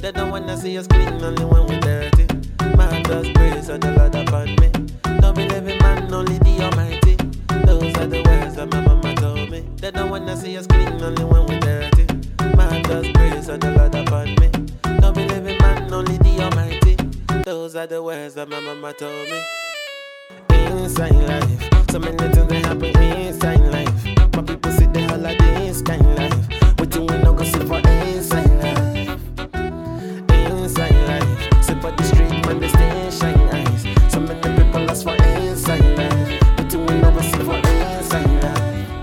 They don't wanna see us clean only when we dirty. Man does grace of the Lord upon me. Don't believe in man, only the Almighty. Those are the words that my mama told me. They don't wanna see us clean only when we dirty. Man does grace of the Lord upon me. Don't believe in man, only the Almighty. Those are the words that my mama told me. Inside life, so many things that happen inside life. My people see the holidays kind life. What you we no go see for inside life. Inside life, sit for the street when they stay shine eyes. So many people lost for inside life. What you we no go see for inside life.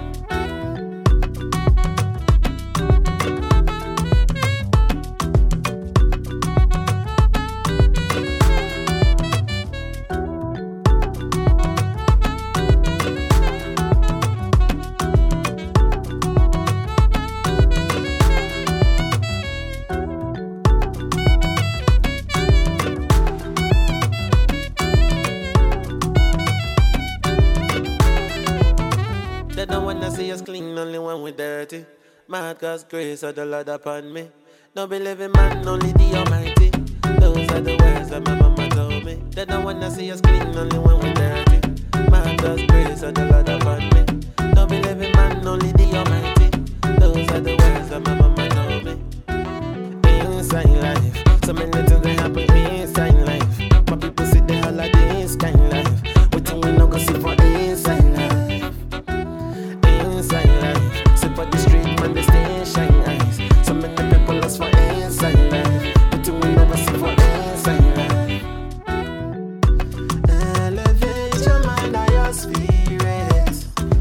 They don't wanna see us clean only when we dirty. Mad God's grace of the Lord upon me. Don't believe in man, only the Almighty. Those are the words that my mama told me. They don't wanna see us clean only when we dirty. Mad God's grace of the Lord upon me. Don't believe in man, only the Almighty. Those are the words that my mama told me. Inside life, so many things that happen inside life. My people see the holidays kind life. What you we no go see for inside life. Inside life, sit for the street when they stay shine eyes. So many people lost for inside life. But you will never see for inside life. Elevate your mind and your spirit.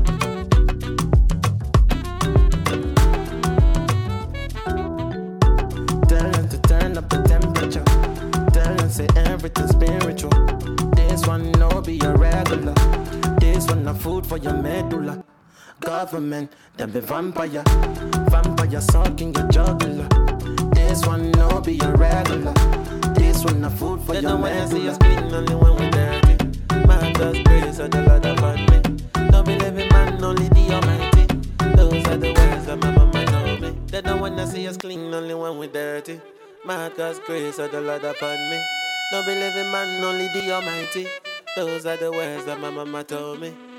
Tell them to turn up the temperature. Tell them say everything's spiritual. This one no be a regular. This one a food for your medulla. Government, them be vampire. Vampire sucking your jugular. This one no be a regular. This one a food for your medulla. They don't wanna see us clean only when we dirty. Man does grace of the Lord upon me. Don't believe in man, only the Almighty. Those are the words that my mama told me. They don't wanna see us clean only when we dirty. Man God's grace of the Lord upon me. Don't believe in man, only the Almighty. Those are the words that my mama told me.